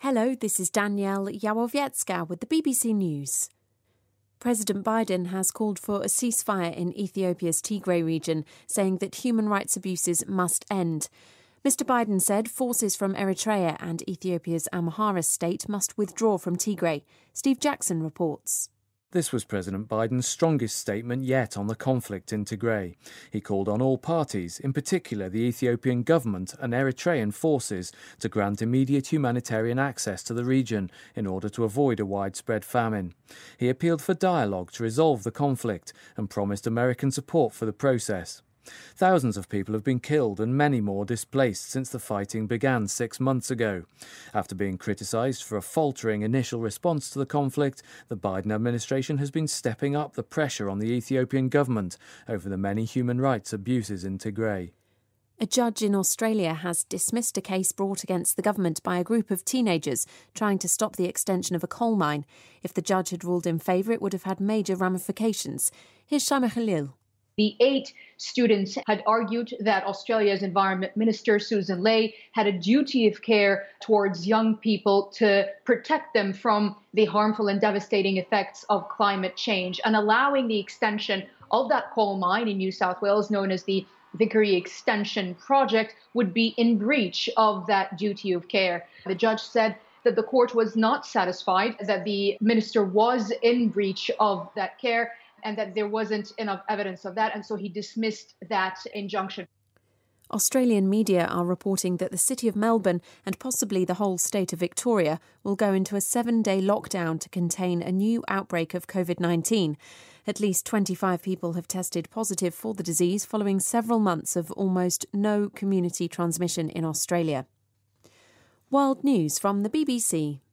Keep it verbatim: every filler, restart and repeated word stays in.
Hello, this is Danielle Yawowiecka with the B B C News. President Biden has called for a ceasefire in Ethiopia's Tigray region, saying that human rights abuses must end. Mister Biden said forces from Eritrea and Ethiopia's Amhara state must withdraw from Tigray. Steve Jackson reports. This was President Biden's strongest statement yet on the conflict in Tigray. He called on all parties, in particular the Ethiopian government and Eritrean forces, to grant immediate humanitarian access to the region in order to avoid a widespread famine. He appealed for dialogue to resolve the conflict and promised American support for the process. Thousands of people have been killed and many more displaced since the fighting began six months ago. After being criticised for a faltering initial response to the conflict, the Biden administration has been stepping up the pressure on the Ethiopian government over the many human rights abuses in Tigray. A judge in Australia has dismissed a case brought against the government by a group of teenagers trying to stop the extension of a coal mine. If the judge had ruled in favour, it would have had major ramifications. Here's Shaima Khalil. The eight students had argued that Australia's Environment Minister, Susan Ley, had a duty of care towards young people to protect them from the harmful and devastating effects of climate change, and allowing the extension of that coal mine in New South Wales, known as the Vickery Extension Project, would be in breach of that duty of care. The judge said that the court was not satisfied that the minister was in breach of that care, and that there wasn't enough evidence of that, and so he dismissed that injunction. Australian media are reporting that the city of Melbourne and possibly the whole state of Victoria will go into a seven-day lockdown to contain a new outbreak of covid nineteen. At least twenty-five people have tested positive for the disease following several months of almost no community transmission in Australia. World News from the B B C.